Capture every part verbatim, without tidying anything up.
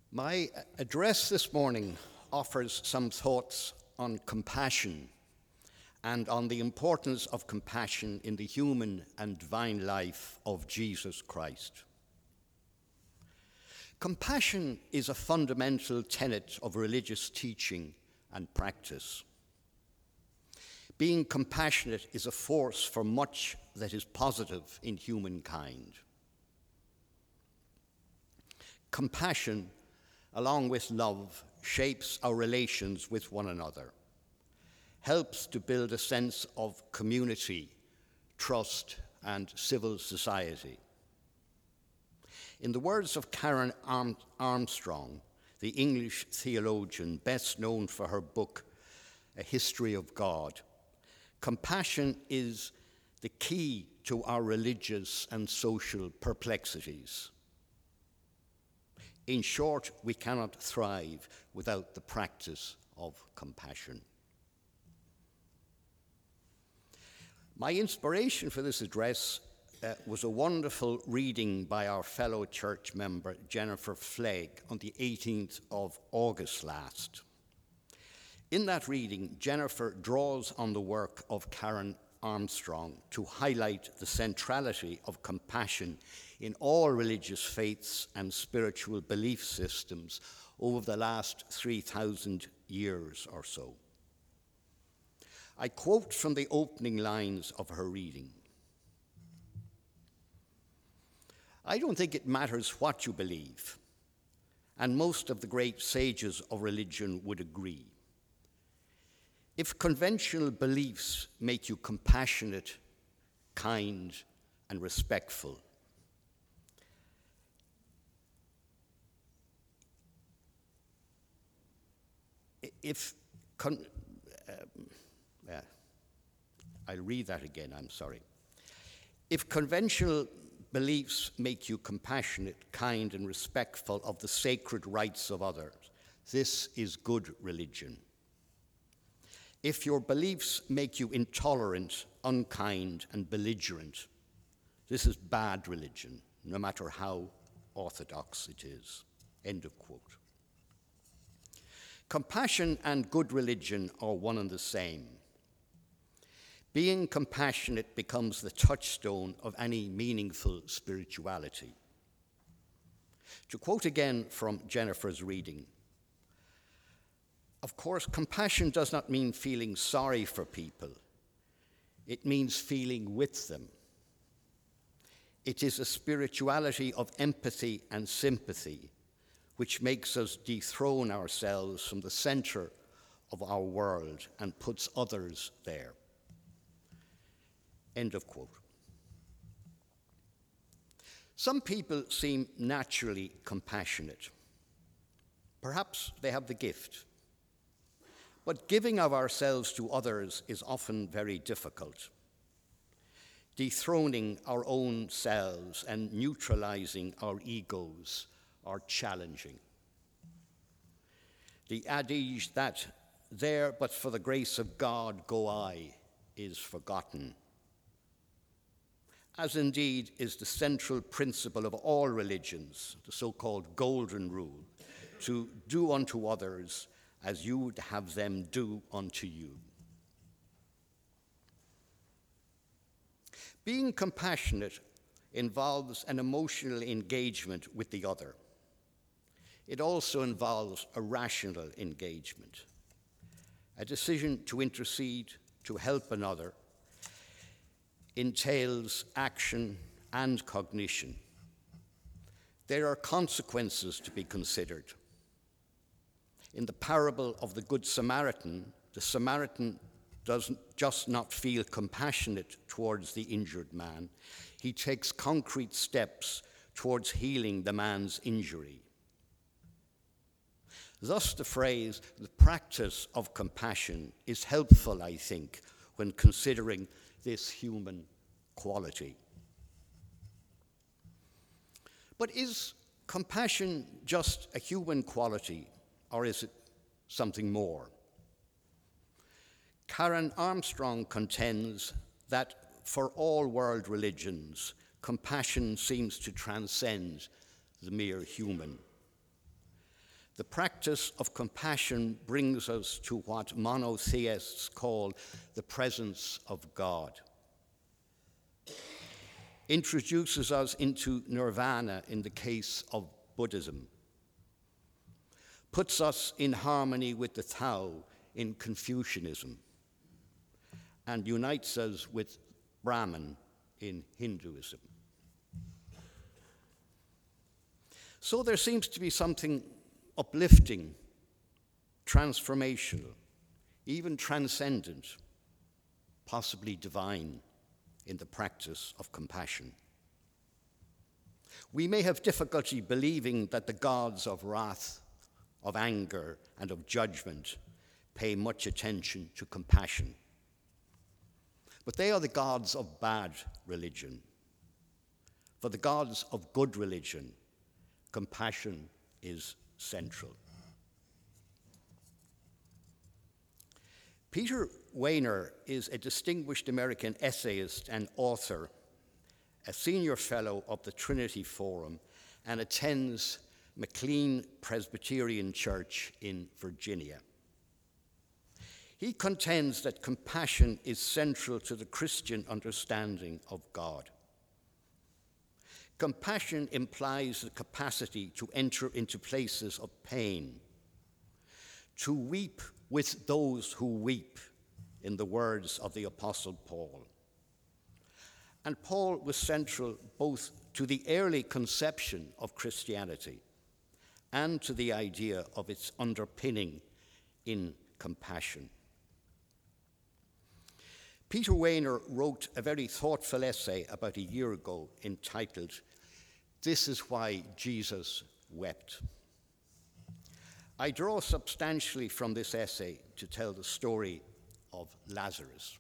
My address this morning offers some thoughts on compassion and on the importance of compassion in the human and divine life of Jesus Christ. Compassion is a fundamental tenet of religious teaching and practice. Being compassionate is a force for much that is positive in humankind. Compassion, along with love, shapes our relations with one another, helps to build a sense of community, trust, and civil society. In the words of Karen Armstrong, the English theologian best known for her book, A History of God, compassion is the key to our religious and social perplexities. In short, we cannot thrive without the practice of compassion. My inspiration for this address uh, was a wonderful reading by our fellow church member, Jennifer Flegg, on the eighteenth of August last. In that reading, Jennifer draws on the work of Karen Armstrong to highlight the centrality of compassion in all religious faiths and spiritual belief systems over the last three thousand years or so. I quote from the opening lines of her reading. I don't think it matters what you believe, and most of the great sages of religion would agree. If conventional beliefs make you compassionate, kind, and respectful, if, con- um, yeah, I'll read that again, I'm sorry. If conventional beliefs make you compassionate, kind, and respectful of the sacred rights of others, this is good religion. If your beliefs make you intolerant, unkind, and belligerent, this is bad religion, no matter how orthodox it is. End of quote. Compassion and good religion are one and the same. Being compassionate becomes the touchstone of any meaningful spirituality. To quote again from Jennifer's reading, of course, compassion does not mean feeling sorry for people. It means feeling with them. It is a spirituality of empathy and sympathy, which makes us dethrone ourselves from the center of our world and puts others there. End of quote. Some people seem naturally compassionate. Perhaps they have the gift. But giving of ourselves to others is often very difficult. Dethroning our own selves and neutralizing our egos are challenging. The adage that there but for the grace of God go I is forgotten, as indeed is the central principle of all religions, the so-called golden rule, to do unto others as you would have them do unto you. Being compassionate involves an emotional engagement with the other. It also involves a rational engagement, a decision to intercede, to help another, entails action and cognition. There are consequences to be considered. In the parable of the Good Samaritan, the Samaritan does just not feel compassionate towards the injured man. He takes concrete steps towards healing the man's injury. Thus, the phrase, the practice of compassion, is helpful, I think, when considering this human quality. But is compassion just a human quality, or is it something more? Karen Armstrong contends that for all world religions, compassion seems to transcend the mere human. The practice of compassion brings us to what monotheists call the presence of God. Introduces us into nirvana in the case of Buddhism. Puts us in harmony with the Tao in Confucianism. And unites us with Brahman in Hinduism. So there seems to be something uplifting, transformational, even transcendent, possibly divine in the practice of compassion. We may have difficulty believing that the gods of wrath, of anger, and of judgment pay much attention to compassion. But they are the gods of bad religion. For the gods of good religion, compassion is central. Peter Wehner is a distinguished American essayist and author, a senior fellow of the Trinity Forum, and attends McLean Presbyterian Church in Virginia. He contends that compassion is central to the Christian understanding of God. Compassion implies the capacity to enter into places of pain, to weep with those who weep, in the words of the Apostle Paul. And Paul was central both to the early conception of Christianity and to the idea of its underpinning in compassion. Peter Wehner wrote a very thoughtful essay about a year ago entitled, "This is Why Jesus Wept." I draw substantially from this essay to tell the story of Lazarus.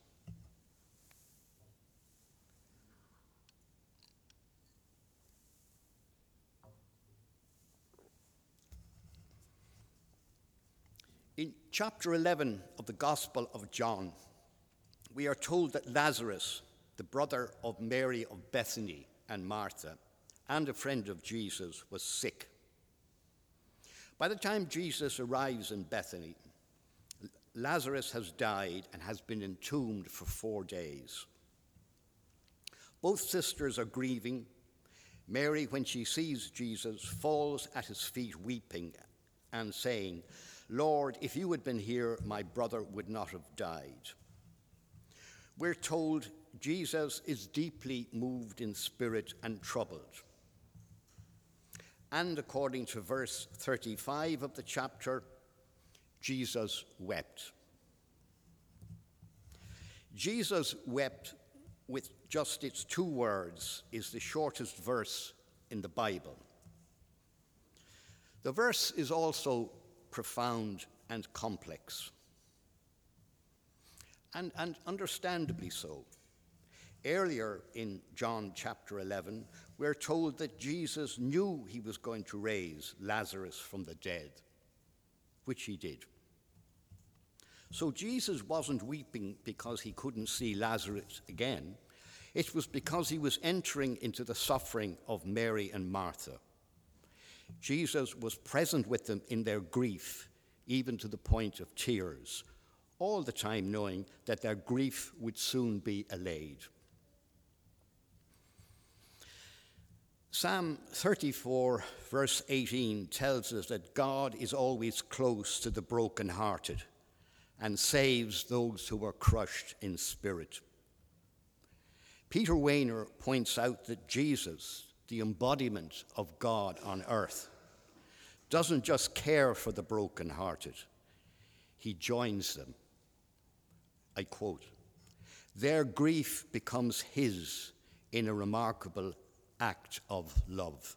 In chapter eleven of the Gospel of John, we are told that Lazarus, the brother of Mary of Bethany and Martha, and a friend of Jesus, was sick. By the time Jesus arrives in Bethany, Lazarus has died and has been entombed for four days. Both sisters are grieving. Mary, when she sees Jesus, falls at his feet weeping and saying, "Lord, if you had been here, my brother would not have died." We're told Jesus is deeply moved in spirit and troubled. And according to verse thirty-five of the chapter, Jesus wept. Jesus wept with just its two words is the shortest verse in the Bible. The verse is also profound and complex. And, and understandably so. Earlier in John chapter eleven, we're told that Jesus knew he was going to raise Lazarus from the dead, which he did. So Jesus wasn't weeping because he couldn't see Lazarus again. It was because he was entering into the suffering of Mary and Martha. Jesus was present with them in their grief, even to the point of tears, all the time knowing that their grief would soon be allayed. Psalm thirty-four, verse eighteen, tells us that God is always close to the brokenhearted and saves those who are crushed in spirit. Peter Wehner points out that Jesus, the embodiment of God on earth, doesn't just care for the brokenhearted, he joins them. I quote, "Their grief becomes his in a remarkable act of love."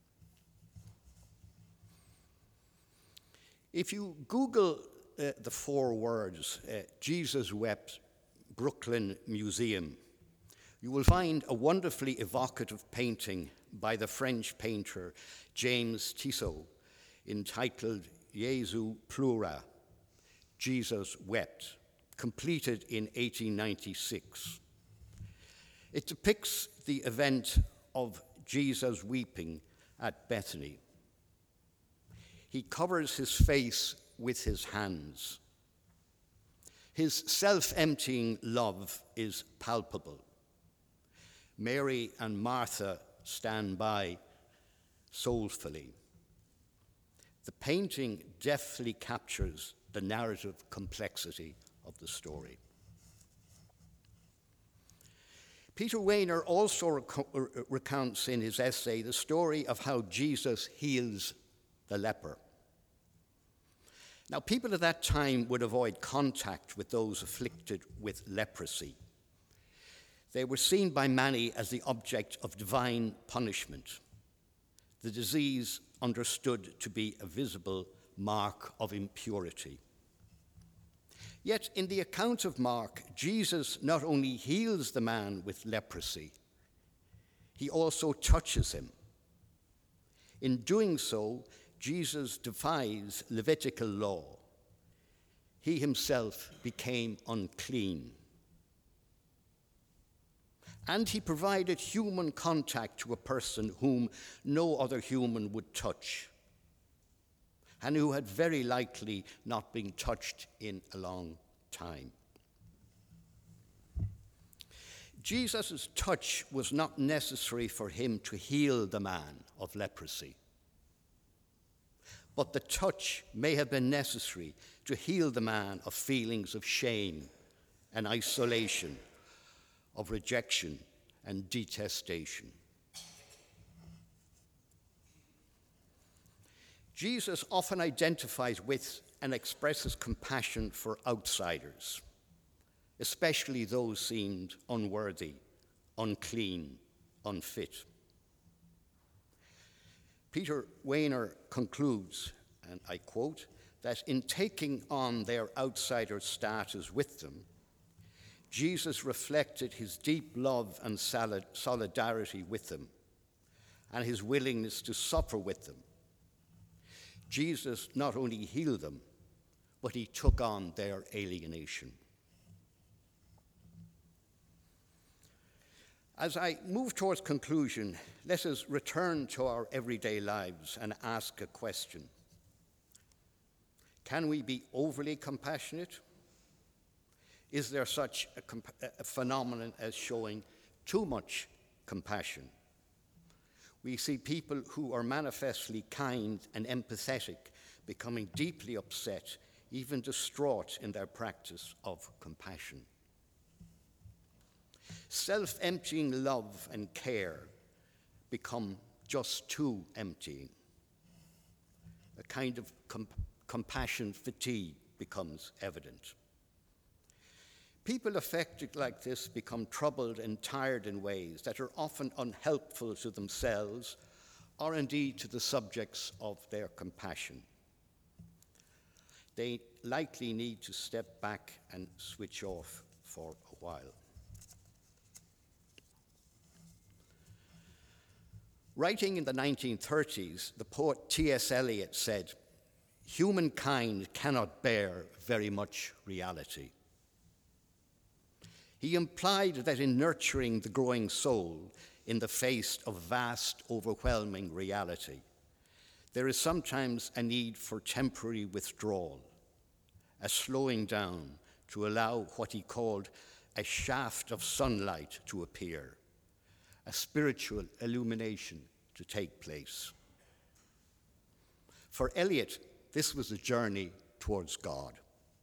If you Google uh, the four words, uh, Jesus wept, Brooklyn Museum, you will find a wonderfully evocative painting by the French painter James Tissot entitled Jesu Pleura, Jesus Wept, completed in eighteen ninety-six. It depicts the event of Jesus weeping at Bethany. He covers his face with his hands. His self-emptying love is palpable. Mary and Martha stand by soulfully. The painting deftly captures the narrative complexity of the story. Peter Wehner also rec- recounts in his essay the story of how Jesus heals the leper. Now, people at that time would avoid contact with those afflicted with leprosy. They were seen by many as the object of divine punishment, the disease understood to be a visible mark of impurity. Yet in the account of Mark, Jesus not only heals the man with leprosy, he also touches him. In doing so, Jesus defies Levitical law. He himself became unclean. And he provided human contact to a person whom no other human would touch, and who had very likely not been touched in a long time. Jesus' touch was not necessary for him to heal the man of leprosy, but the touch may have been necessary to heal the man of feelings of shame and isolation, of rejection and detestation. Jesus often identifies with and expresses compassion for outsiders, especially those seemed unworthy, unclean, unfit. Peter Wehner concludes, and I quote, that in taking on their outsider status with them, Jesus reflected his deep love and solidarity with them and his willingness to suffer with them. Jesus not only healed them, but he took on their alienation. As I move towards conclusion, let us return to our everyday lives and ask a question. Can we be overly compassionate? Is there such a, comp- a phenomenon as showing too much compassion? We see people who are manifestly kind and empathetic becoming deeply upset, even distraught in their practice of compassion. Self-emptying love and care become just too emptying. A kind of com- compassion fatigue becomes evident. People affected like this become troubled and tired in ways that are often unhelpful to themselves or indeed to the subjects of their compassion. They likely need to step back and switch off for a while. Writing in the nineteen thirties, the poet T S Eliot said, "Humankind cannot bear very much reality." He implied that in nurturing the growing soul in the face of vast, overwhelming reality, there is sometimes a need for temporary withdrawal, a slowing down to allow what he called a shaft of sunlight to appear, a spiritual illumination to take place. For Eliot, this was a journey towards God.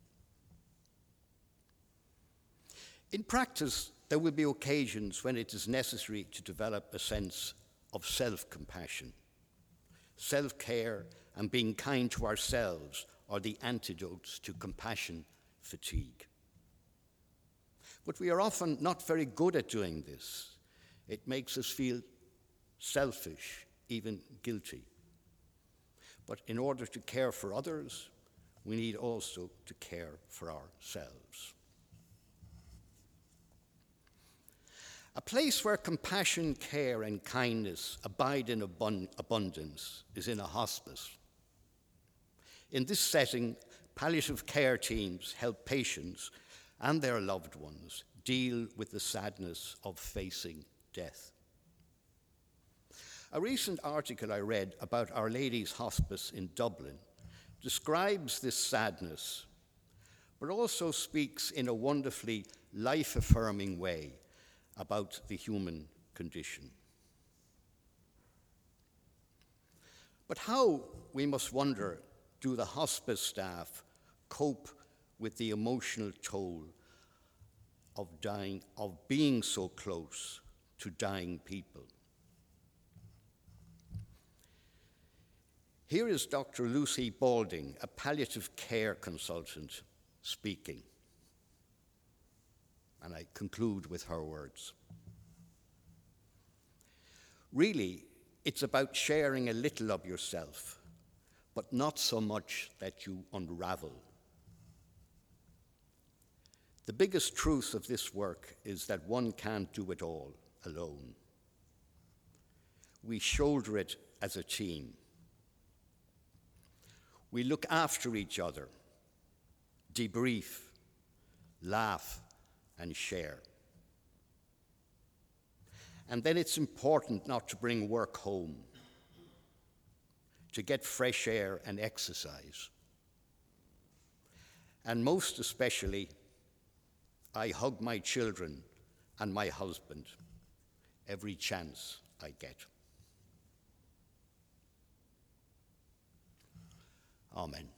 In practice, there will be occasions when it is necessary to develop a sense of self-compassion. Self-care and being kind to ourselves are the antidotes to compassion fatigue. But we are often not very good at doing this. It makes us feel selfish, even guilty. But in order to care for others, we need also to care for ourselves. A place where compassion, care, and kindness abide in abun- abundance is in a hospice. In this setting, palliative care teams help patients and their loved ones deal with the sadness of facing death. A recent article I read about Our Lady's Hospice in Dublin describes this sadness, but also speaks in a wonderfully life-affirming way about the human condition. But how, we must wonder, do the hospice staff cope with the emotional toll of dying, of being so close to dying people? Here is Doctor Lucy Balding, a palliative care consultant, speaking. And I conclude with her words. Really, it's about sharing a little of yourself, but not so much that you unravel. The biggest truth of this work is that one can't do it all alone. We shoulder it as a team. We look after each other, debrief, laugh, and share. And then it's important not to bring work home, to get fresh air and exercise. And most especially, I hug my children and my husband every chance I get. Amen.